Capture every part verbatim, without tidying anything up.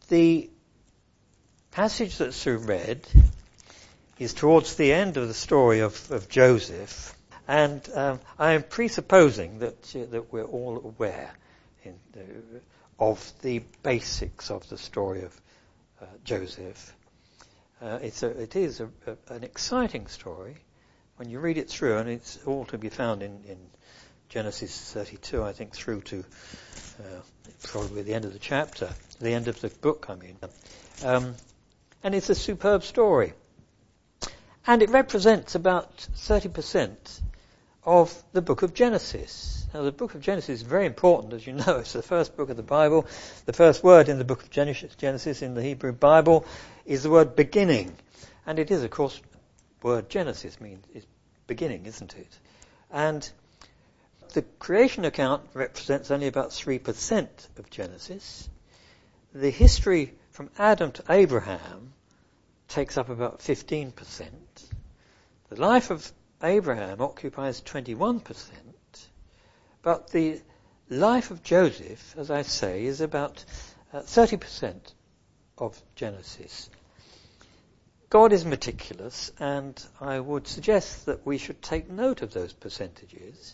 The passage that's read is towards the end of the story of, of Joseph, and um, I am presupposing that uh, that we're all aware in, uh, of the basics of the story of uh, Joseph. Uh, it's a, it is a, a, an exciting story when you read it through, and it's all to be found in, in Genesis thirty-two, I think, through to uh, probably the end of the chapter, the end of the book, I mean. Um, and it's a superb story. And it represents about thirty percent of the book of Genesis. Now, the book of Genesis is very important, as you know. It's the first book of the Bible. The first word in the book of Genesis, Genesis in the Hebrew Bible, is the word beginning. And it is, of course, word Genesis means is beginning, isn't it? And the creation account represents only about three percent of Genesis. The history from Adam to Abraham takes up about fifteen percent. The life of Abraham occupies twenty-one percent. But the life of Joseph, as I say, is about uh, thirty percent of Genesis. God is meticulous, and I would suggest that we should take note of those percentages.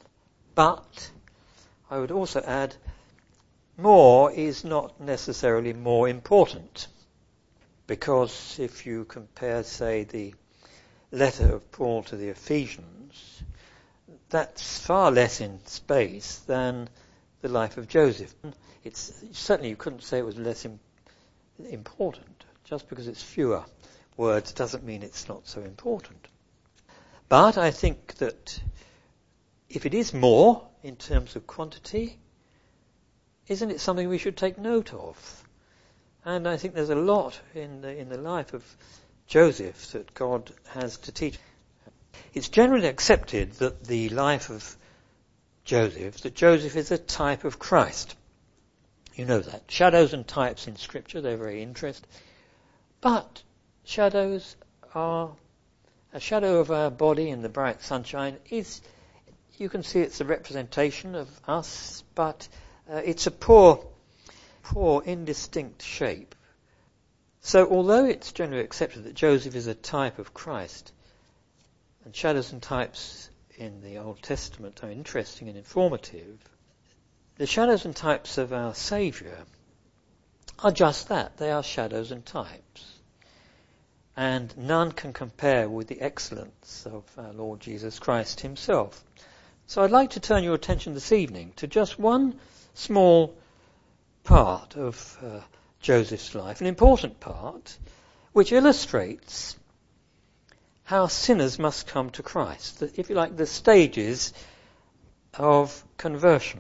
But I would also add, more is not necessarily more important. Because if you compare, say, the letter of Paul to the Ephesians, that's far less in space than the life of Joseph. It's certainly, you couldn't say it was less im- important. Just because it's fewer words doesn't mean it's not so important. But I think that if it is more in terms of quantity, isn't it something we should take note of? And I think there's a lot in the, in the life of Joseph that God has to teach. It's generally accepted that the life of Joseph, that Joseph is a type of Christ. You know that. Shadows and types in Scripture, they're very interesting. But shadows are, a shadow of our body in the bright sunshine is, you can see it's a representation of us, but uh, it's a poor, poor, indistinct shape. So although it's generally accepted that Joseph is a type of Christ, and shadows and types in the Old Testament are interesting and informative, the shadows and types of our Saviour are just that. They are shadows and types. And none can compare with the excellence of our Lord Jesus Christ himself. So I'd like to turn your attention this evening to just one small part of uh, Joseph's life, an important part, which illustrates how sinners must come to Christ. The, if you like, the stages of conversion.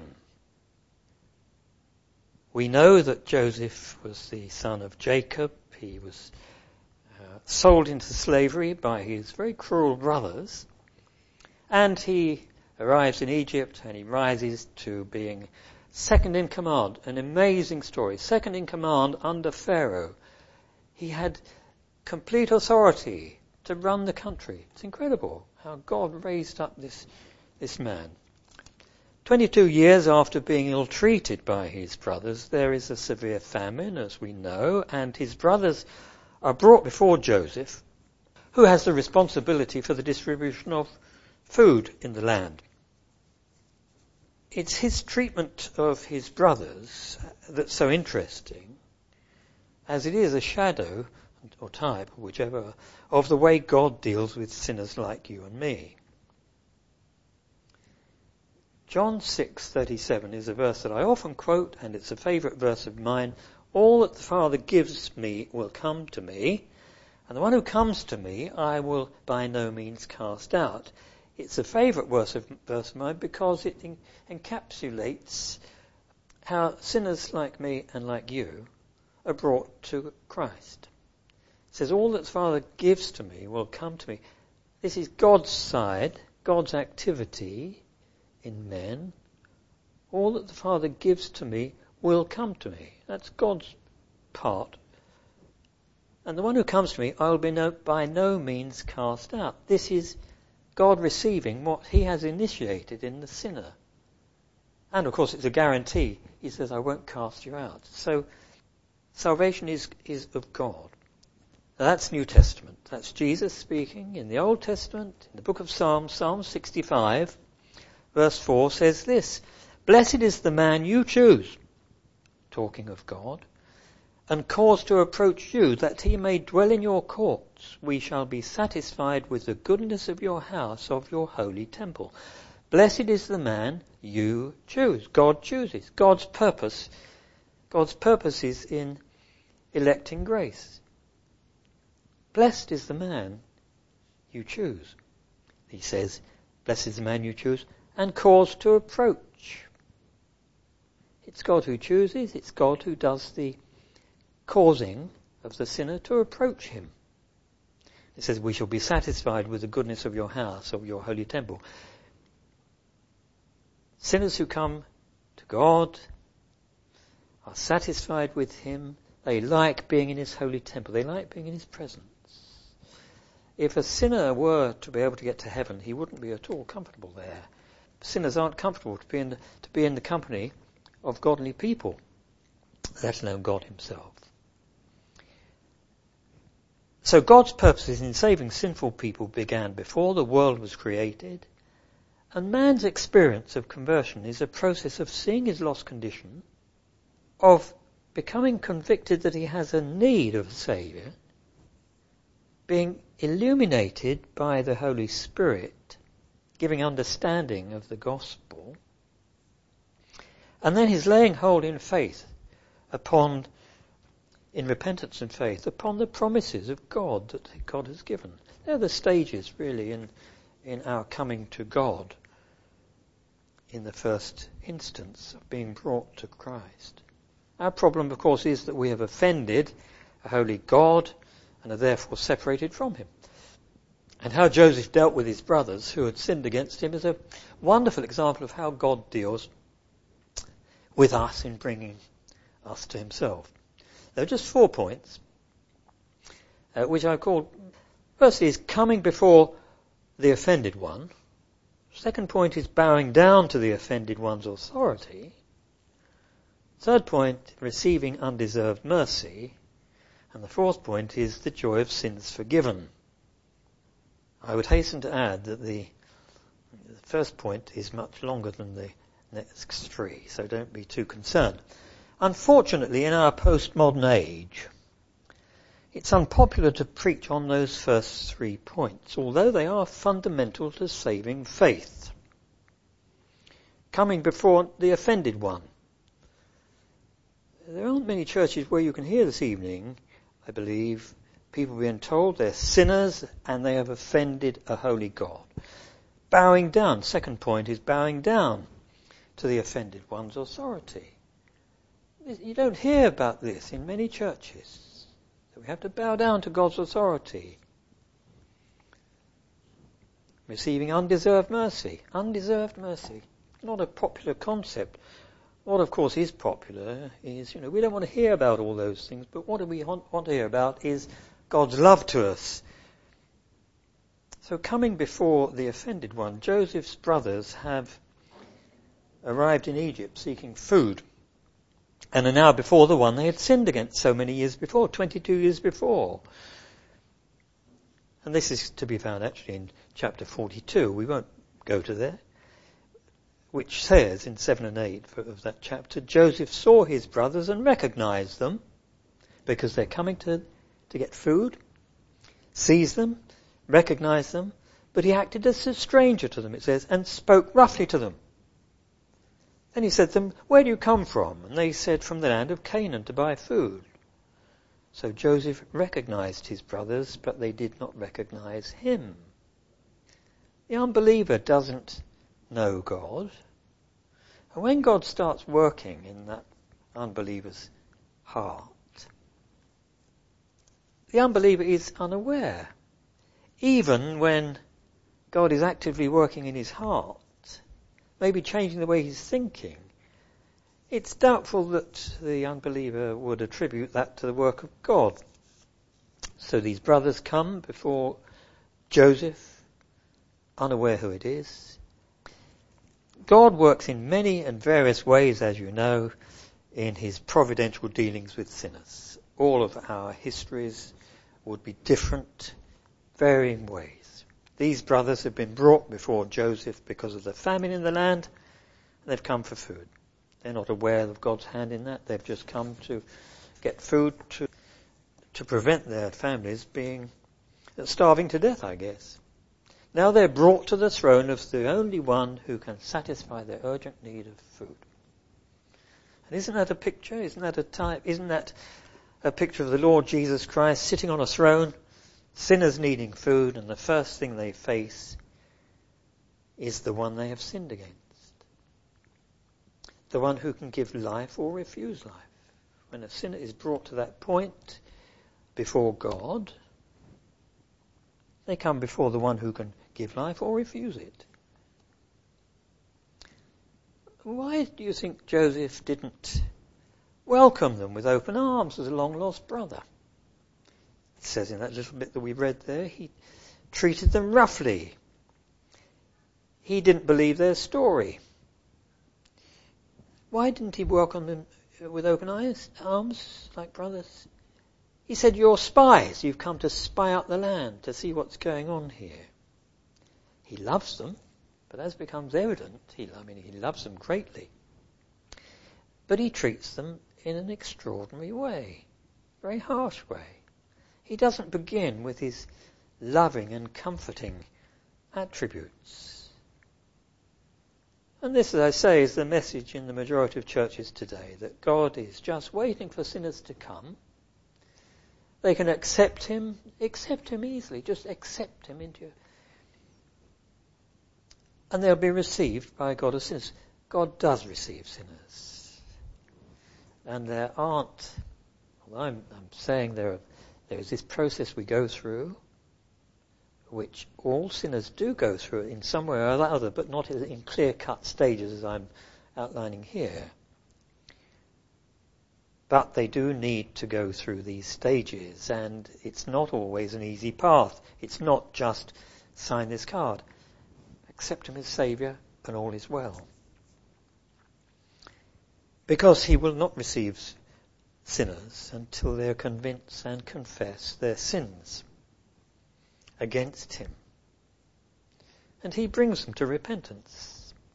We know that Joseph was the son of Jacob. He was uh, sold into slavery by his very cruel brothers. And he arrives in Egypt and he rises to being second in command. An amazing story. Second in command under Pharaoh. He had complete authority to run the country. It's incredible how God raised up this, this man. Twenty-two years after being ill-treated by his brothers, there is a severe famine, as we know, and his brothers are brought before Joseph, who has the responsibility for the distribution of food in the land. It's his treatment of his brothers that's so interesting, as it is a shadow or type, or whichever, of the way God deals with sinners like you and me. John six thirty-seven is a verse that I often quote, and it's a favourite verse of mine. All that the Father gives me will come to me, and the one who comes to me I will by no means cast out. It's a favourite verse of, verse of mine because it en- encapsulates how sinners like me and like you are brought to Christ. It says, all that the Father gives to me will come to me. This is God's side, God's activity in men. All that the Father gives to me will come to me. That's God's part. And the one who comes to me, I will be no, by no means cast out. This is God receiving what he has initiated in the sinner. And of course it's a guarantee. He says, I won't cast you out. So Salvation is, is of God. Now that's New Testament. That's Jesus speaking. In the Old Testament, in the book of Psalms, Psalm sixty-five, verse four says this, "Blessed is the man you choose," talking of God, "and cause to approach you, that he may dwell in your courts. We shall be satisfied with the goodness of your house, of your holy temple." Blessed is the man you choose. God chooses. God's purpose, God's purpose is in electing grace. Blessed is the man you choose. He says, blessed is the man you choose, and cause to approach. It's God who chooses. It's God who does the causing of the sinner to approach him. It says, we shall be satisfied with the goodness of your house, of your holy temple. Sinners who come to God are satisfied with him. They like being in his holy temple. They like being in his presence. If a sinner were to be able to get to heaven, he wouldn't be at all comfortable there. Sinners aren't comfortable to be in the, to be in the company of godly people, let alone God himself. So God's purposes in saving sinful people began before the world was created, and man's experience of conversion is a process of seeing his lost condition, of becoming convicted that he has a need of a Saviour, being illuminated by the Holy Spirit, giving understanding of the gospel, and then his laying hold in faith upon, in repentance and faith, upon the promises of God that God has given. They're the stages, really, in, in our coming to God in the first instance of being brought to Christ. Our problem, of course, is that we have offended a holy God and are therefore separated from him. And how Joseph dealt with his brothers who had sinned against him is a wonderful example of how God deals with us in bringing us to himself. There are just four points, uh, which I call, firstly, is coming before the offended one. Second point is bowing down to the offended one's authority. Third point, receiving undeserved mercy. And the fourth point is the joy of sins forgiven. I would hasten to add that the, the first point is much longer than the next three, so don't be too concerned. Unfortunately, in our postmodern age, it's unpopular to preach on those first three points, although they are fundamental to saving faith. Coming before the offended one. There aren't many churches where you can hear this evening, I believe, people being told they're sinners and they have offended a holy God. Bowing down, second point is bowing down to the offended one's authority. You don't hear about this in many churches. We have to bow down to God's authority. Receiving undeserved mercy. Undeserved mercy. Not a popular concept. What, of course, is popular is, you know, we don't want to hear about all those things, but what do we want, want to hear about is God's love to us. So coming before the offended one, Joseph's brothers have arrived in Egypt seeking food, and are now before the one they had sinned against so many years before, twenty-two years before. And this is to be found actually in chapter forty-two. We won't go to there. Which says in seven and eight of that chapter, Joseph saw his brothers and recognized them because they're coming to, to get food, sees them, recognized them, but he acted as a stranger to them, it says, and spoke roughly to them. Then he said to them, where do you come from? And they said, from the land of Canaan to buy food. So Joseph recognized his brothers, but they did not recognize him. The unbeliever doesn't know God. And when God starts working in that unbeliever's heart, the unbeliever is unaware. Even when God is actively working in his heart, maybe changing the way he's thinking, it's doubtful that the unbeliever would attribute that to the work of God. So these brothers come before Joseph, unaware who it is. God works in many and various ways, as you know, in his providential dealings with sinners. All of our histories would be different, varying ways. These brothers have been brought before Joseph because of the famine in the land, and they've come for food. They're not aware of God's hand in that. They've just come to get food to to prevent their families being starving to death, I guess. Now they're brought to the throne of the only one who can satisfy their urgent need of food. And isn't that a picture? Isn't that a type? Isn't that a picture of the Lord Jesus Christ sitting on a throne, sinners needing food, and the first thing they face is the one they have sinned against. The one who can give life or refuse life. When a sinner is brought to that point before God, they come before the one who can give life or refuse it. Why do you think Joseph didn't welcome them with open arms as a long-lost brother? It says in that little bit that we read there, he treated them roughly. He didn't believe their story. Why didn't he welcome them with open eyes, arms like brothers? He said, you're spies. You've come to spy out the land, to see what's going on here. He loves them, but as becomes evident, he, I mean, he loves them greatly. But he treats them in an extraordinary way, very harsh way. He doesn't begin with his loving and comforting attributes. And this, as I say, is the message in the majority of churches today, that God is just waiting for sinners to come. They can accept him, accept him easily, just accept him into you. And they'll be received by God as sinners. God does receive sinners. And there aren't, well, I'm, I'm saying there, there is this process we go through, which all sinners do go through in some way or other, but not in clear-cut stages as I'm outlining here. But they do need to go through these stages, and it's not always an easy path. It's not just sign this card, accept him as Saviour, and all is well. Because he will not receive sinners until they are convinced and confess their sins against him. And he brings them to repentance.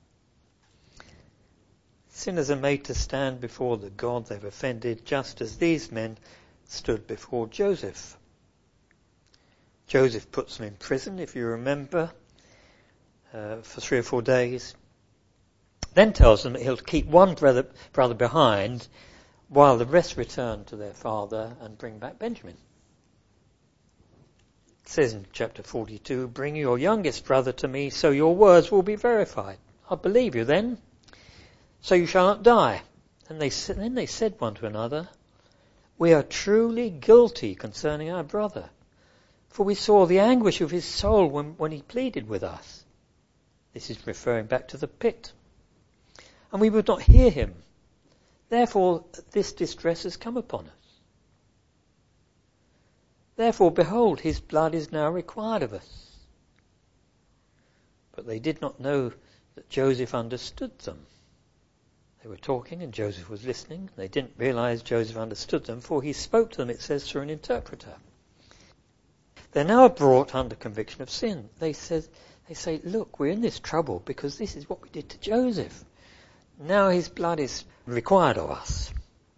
Sinners are made to stand before the God they've offended, just as these men stood before Joseph. Joseph puts them in prison, if you remember, uh, for three or four days. Then tells them that he'll keep one brother, brother behind while the rest return to their father and bring back Benjamin. It says in chapter forty-two, bring your youngest brother to me so your words will be verified. I'll believe you then, so you shall not die. And they, then they said one to another, we are truly guilty concerning our brother, for we saw the anguish of his soul when, when he pleaded with us. This is referring back to the pit. And we would not hear him. Therefore this distress has come upon us. Therefore, behold, his blood is now required of us. But they did not know that Joseph understood them. They were talking and Joseph was listening. They didn't realize Joseph understood them, for he spoke to them, it says, through an interpreter. They're now brought under conviction of sin. They said, they say, look, we're in this trouble because this is what we did to Joseph. Now his blood is required of us.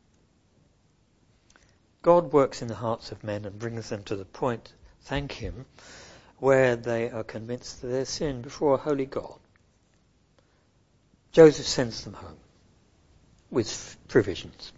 God works in the hearts of men and brings them to the point, thank him, where they are convinced of their sin before a holy God. Joseph sends them home with provisions.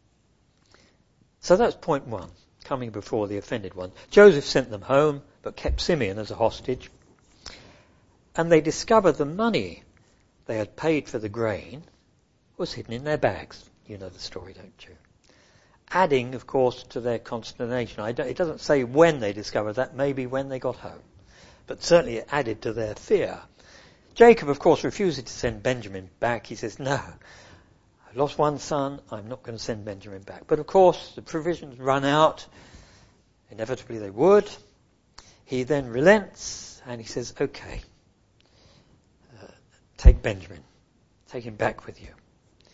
So that's point one, coming before the offended one. Joseph sent them home, but kept Simeon as a hostage. And they discovered the money they had paid for the grain was hidden in their bags. You know the story, don't you? Adding, of course, to their consternation. I don't, it doesn't say when they discovered that, maybe when they got home. But certainly it added to their fear. Jacob, of course, refuses to send Benjamin back. He says, no, I've lost one son, I'm not going to send Benjamin back. But of course, the provisions run out. Inevitably they would. He then relents and he says, okay, uh, take Benjamin. Take him back with you.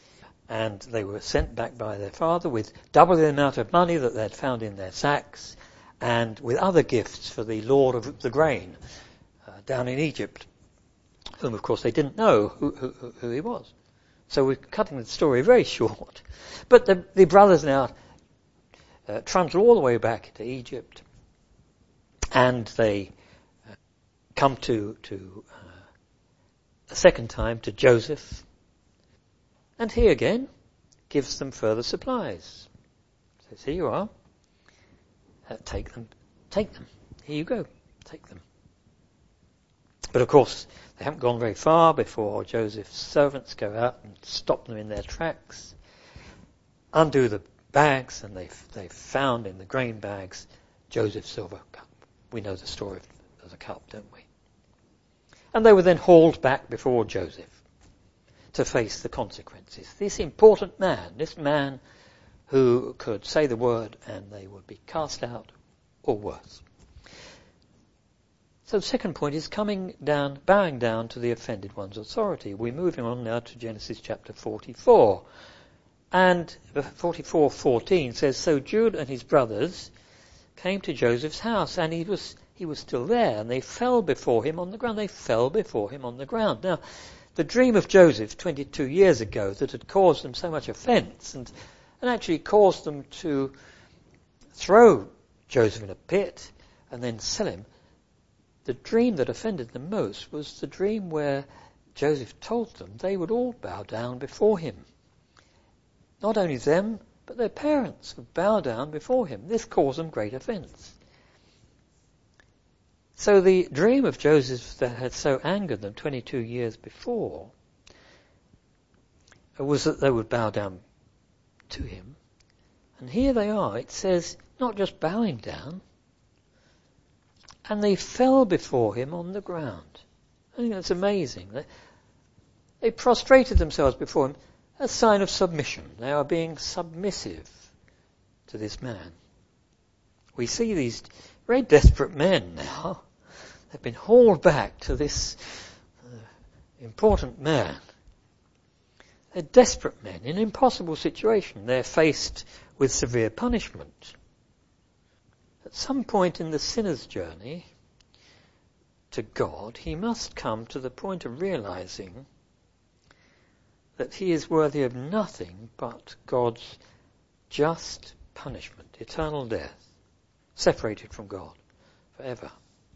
And they were sent back by their father with double the amount of money that they'd found in their sacks, and with other gifts for the Lord of the grain uh, down in Egypt, whom of course they didn't know who, who, who he was. So we're cutting the story very short. But the, the brothers now uh, trundle all the way back to Egypt, and they uh, come to, to uh, a second time to Joseph, and he again gives them further supplies. Says, here you are. Uh, take them. Take them. Here you go. Take them. But of course, they haven't gone very far before Joseph's servants go out and stop them in their tracks, undo the bags, and they've, they've found in the grain bags Joseph's silver cup. We know the story of the cup, don't we? And they were then hauled back before Joseph to face the consequences. This important man, this man who could say the word and they would be cast out or worse. So the second point is coming down, bowing down to the offended one's authority. We're moving on now to Genesis chapter forty-four. And forty-four fourteen says, so Judah and his brothers came to Joseph's house, and he was he was still there, and they fell before him on the ground. They fell before him on the ground. Now, the dream of Joseph twenty-two years ago that had caused them so much offence and, and actually caused them to throw Joseph in a pit and then sell him, the dream that offended them most was the dream where Joseph told them they would all bow down before him. Not only them, but their parents would bow down before him. This caused them great offence. So the dream of Joseph that had so angered them twenty-two years before was that they would bow down to him. And here they are. It says, not just bowing down, and they fell before him on the ground. I think that's amazing. They, they prostrated themselves before him, a sign of submission. They are being submissive to this man. We see these very desperate men now. They've been hauled back to this uh, important man. They're desperate men in an impossible situation. They're faced with severe punishment. At some point in the sinner's journey to God, he must come to the point of realizing that he is worthy of nothing but God's just punishment, eternal death, separated from God forever.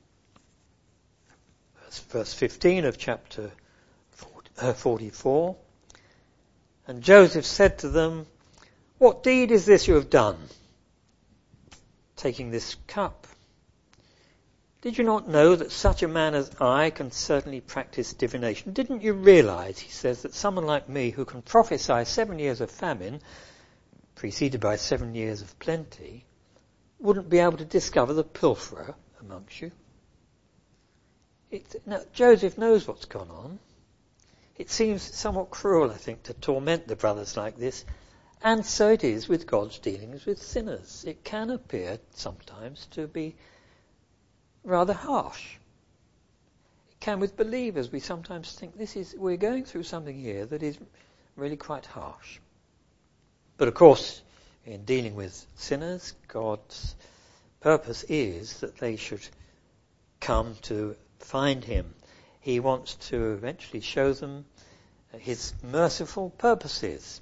Verse fifteen of chapter forty-four. And Joseph said to them, what deed is this you have done, taking this cup? Did you not know that such a man as I can certainly practice divination? Didn't you realize, he says, that someone like me who can prophesy seven years of famine, preceded by seven years of plenty, wouldn't be able to discover the pilferer amongst you? It, now, Joseph knows what's gone on. It seems somewhat cruel, I think, to torment the brothers like this. And so it is with God's dealings with sinners. It can appear sometimes to be rather harsh. It can with believers. We sometimes think this is we're going through something here that is really quite harsh. But of course, in dealing with sinners, God's purpose is that they should come to find him. He wants to eventually show them his merciful purposes.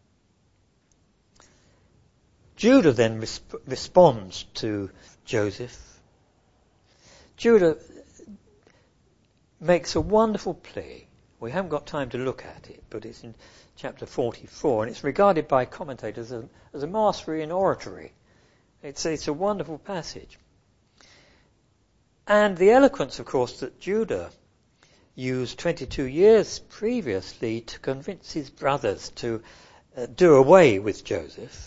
Judah then resp- responds to Joseph. Judah makes a wonderful plea. We haven't got time to look at it, but it's in chapter forty-four, and it's regarded by commentators as, as a mastery in oratory. It's, it's a wonderful passage. And the eloquence, of course, that Judah used twenty-two years previously to convince his brothers to uh, do away with Joseph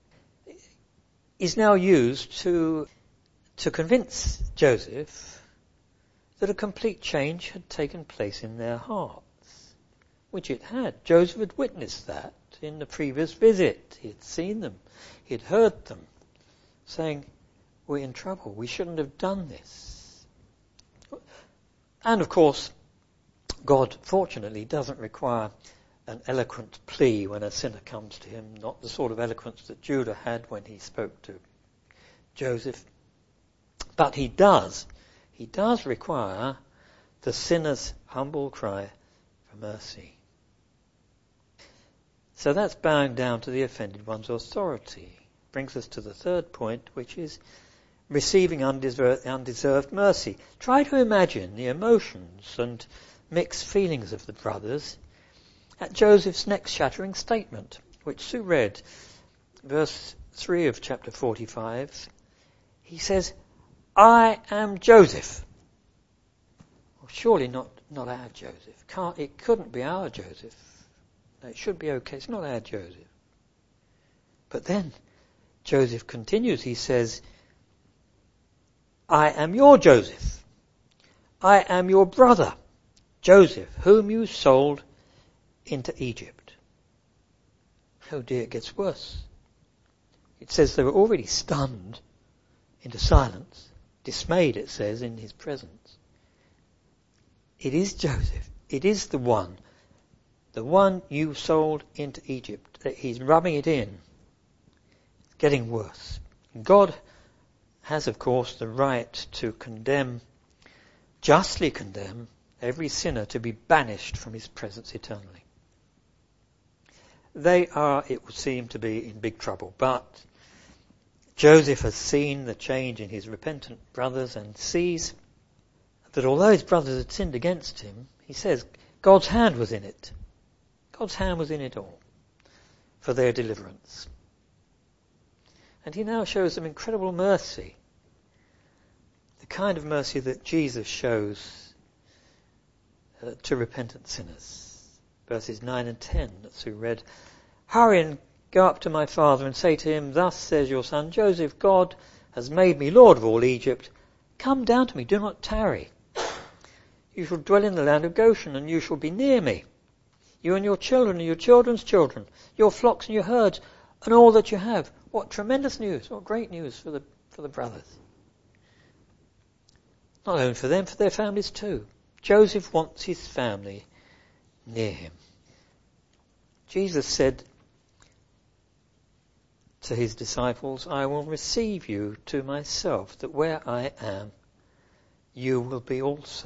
is now used to to convince Joseph that a complete change had taken place in their hearts, which it had. Joseph had witnessed that in the previous visit. He had seen them. He had heard them saying, we're in trouble. We shouldn't have done this. And of course, God, fortunately, doesn't require uh, an eloquent plea when a sinner comes to him, not the sort of eloquence that Judah had when he spoke to Joseph. But he does, he does require the sinner's humble cry for mercy. So that's bowing down to the offended one's authority. Brings us to the third point, which is receiving undeserved, undeserved mercy. Try to imagine the emotions and mixed feelings of the brothers at Joseph's next shattering statement, which Sue read, verse three of chapter forty-five. He says, I am Joseph. Well, surely not, not our Joseph. Can't, it couldn't be our Joseph. No, it should be okay. It's not our Joseph. But then Joseph continues. He says, I am your Joseph. I am your brother, Joseph, whom you sold into Egypt. Oh dear, it gets worse. It says they were already stunned into silence, dismayed, it says, in his presence. It is Joseph. It is the one, the one you sold into Egypt. He's rubbing it in. It's getting worse. God has, of course, the right to condemn, justly condemn, every sinner to be banished from his presence eternally. They are, it would seem, to be in big trouble. But Joseph has seen the change in his repentant brothers and sees that although his brothers had sinned against him, he says God's hand was in it. God's hand was in it all for their deliverance. And he now shows them incredible mercy. The kind of mercy that Jesus shows uh, to repentant sinners. Verses nine and ten that Sue read. Hurry and go up to my father and say to him, thus says your son Joseph, God has made me Lord of all Egypt. Come down to me, do not tarry. You shall dwell in the land of Goshen, and you shall be near me. You and your children and your children's children, your flocks and your herds, and all that you have. What tremendous news, what great news for the for the brothers. Not only for them, for their families too. Joseph wants his family near him. Jesus said to his disciples, I will receive you to myself, that where I am, you will be also.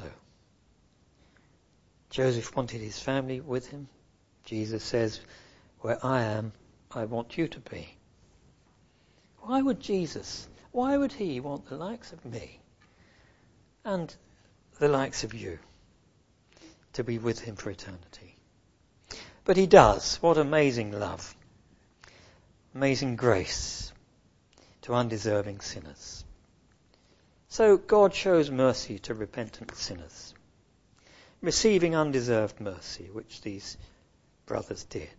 Joseph wanted his family with him. Jesus says, where I am, I want you to be. Why would Jesus, why would he want the likes of me and the likes of you to be with him for eternity? But he does. What amazing love. Amazing grace to undeserving sinners. So God shows mercy to repentant sinners, receiving undeserved mercy, which these brothers did.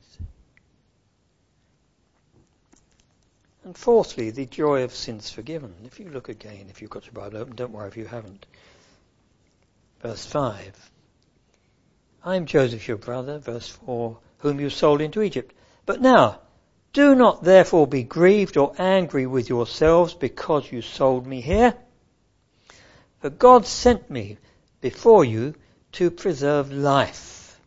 And fourthly, the joy of sins forgiven. If you look again, if you've got your Bible open, don't worry if you haven't. Verse five. I am Joseph your brother, verse four, whom you sold into Egypt. But now, do not therefore be grieved or angry with yourselves because you sold me here. For God sent me before you to preserve life.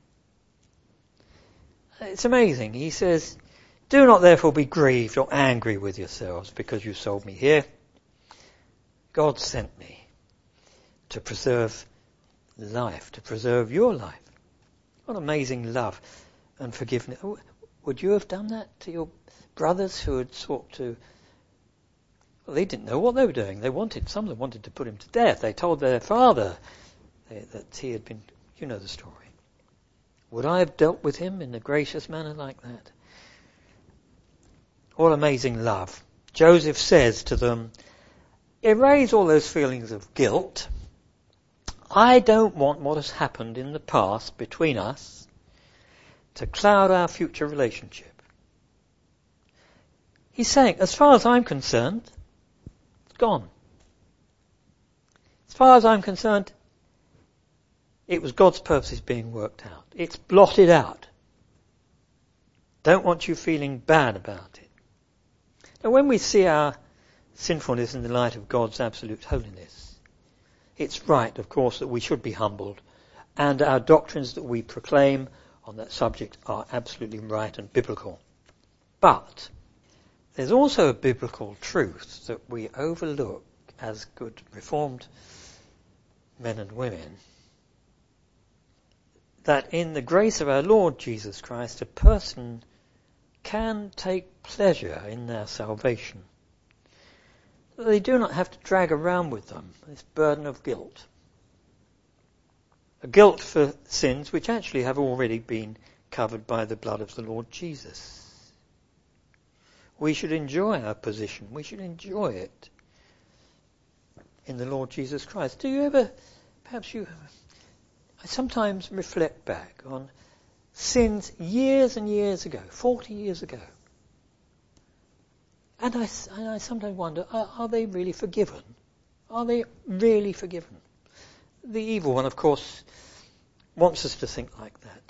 It's amazing. He says, do not therefore be grieved or angry with yourselves because you sold me here. God sent me to preserve life, to preserve your life. What amazing love and forgiveness. Would you have done that to your brothers who had sought to... Well, they didn't know what they were doing. They wanted, some of them wanted to put him to death. They told their father that he had been... You know the story. Would I have dealt with him in a gracious manner like that? What amazing love. Joseph says to them, erase all those feelings of guilt. I don't want what has happened in the past between us to cloud our future relationship. He's saying, as far as I'm concerned, it's gone. As far as I'm concerned, it was God's purposes being worked out. It's blotted out. Don't want you feeling bad about it. Now, when we see our sinfulness in the light of God's absolute holiness, it's right, of course, that we should be humbled, and our doctrines that we proclaim on that subject are absolutely right and biblical. But there's also a biblical truth that we overlook as good Reformed men and women, that in the grace of our Lord Jesus Christ, a person can take pleasure in their salvation. They do not have to drag around with them this burden of guilt. A guilt for sins which actually have already been covered by the blood of the Lord Jesus. We should enjoy our position. We should enjoy it in the Lord Jesus Christ. Do you ever, perhaps you, I sometimes reflect back on sins years and years ago, forty years ago. And I, and I sometimes wonder, are, are they really forgiven? Are they really forgiven? The evil one, of course, wants us to think like that.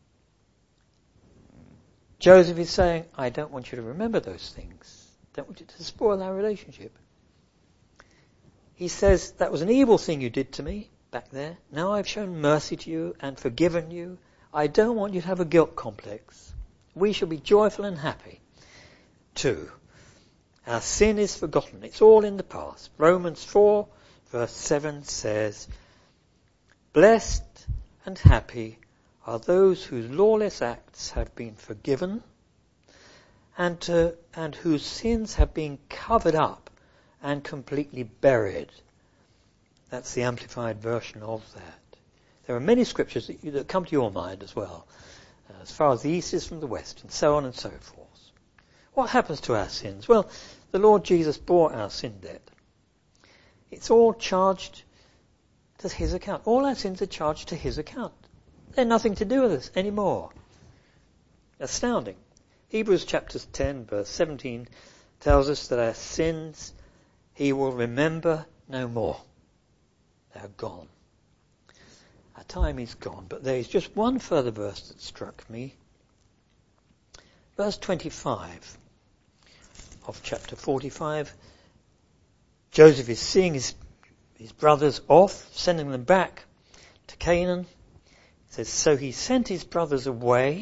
Joseph is saying, I don't want you to remember those things. I don't want you to spoil our relationship. He says, that was an evil thing you did to me back there. Now I've shown mercy to you and forgiven you. I don't want you to have a guilt complex. We shall be joyful and happy. Two, our sin is forgotten. It's all in the past. Romans four, verse seven says, blessed and happy are those whose lawless acts have been forgiven and, to, and whose sins have been covered up and completely buried. That's the amplified version of that. There are many scriptures that, you, that come to your mind as well, uh, as far as the east is from the west, and so on and so forth. What happens to our sins? Well, the Lord Jesus bore our sin debt. It's all charged to his account. All our sins are charged to his account. They're nothing to do with us anymore. Astounding. Hebrews chapter ten, verse seventeen tells us that our sins he will remember no more. They're gone. Our time is gone. But there is just one further verse that struck me. Verse twenty-five of chapter forty-five. Joseph is seeing his, his brothers off, sending them back to Canaan. It says, so he sent his brothers away,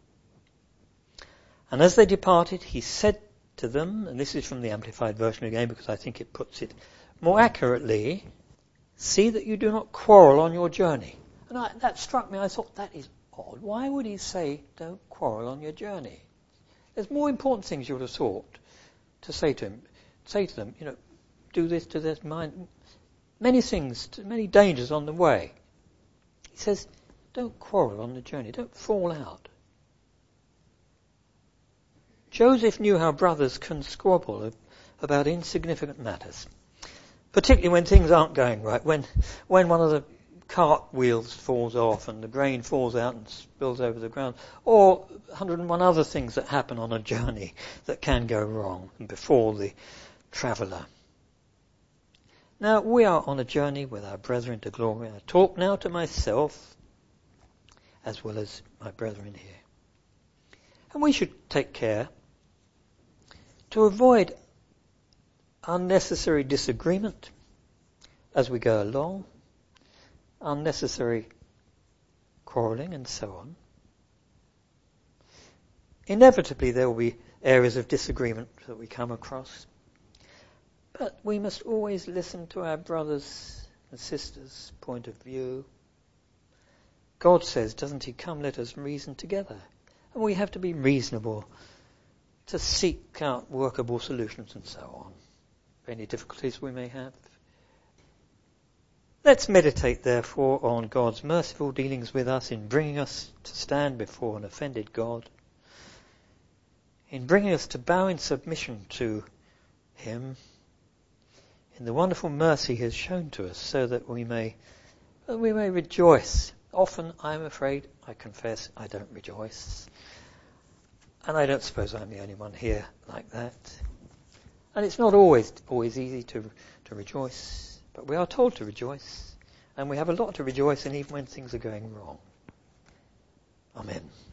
and as they departed, he said to them, and this is from the Amplified Version again because I think it puts it more accurately, see that you do not quarrel on your journey. And I, that struck me. I thought, that is odd. Why would he say, don't quarrel on your journey? There's more important things you would have thought to say to him. Say to them, you know, do this, do this, mind. Many things, many dangers on the way. He says, don't quarrel on the journey. Don't fall out. Joseph knew how brothers can squabble about insignificant matters, particularly when things aren't going right, when when one of the cart wheels falls off and the grain falls out and spills over the ground, or one hundred and one other things that happen on a journey that can go wrong and befall the traveller. Now, we are on a journey with our brethren to glory. I talk now to myself as well as my brethren here. And we should take care to avoid unnecessary disagreement as we go along, unnecessary quarrelling and so on. Inevitably there will be areas of disagreement that we come across, but we must always listen to our brothers and sisters' point of view. God says, doesn't he, come let us reason together. And we have to be reasonable to seek out workable solutions and so on. Any difficulties we may have. Let's meditate, therefore, on God's merciful dealings with us in bringing us to stand before an offended God, in bringing us to bow in submission to him, in the wonderful mercy he has shown to us, so that we may, that we may rejoice. Often, I'm afraid, I confess, I don't rejoice. And I don't suppose I'm the only one here like that. And it's not always always easy to to rejoice, but we are told to rejoice, and we have a lot to rejoice in even when things are going wrong. Amen.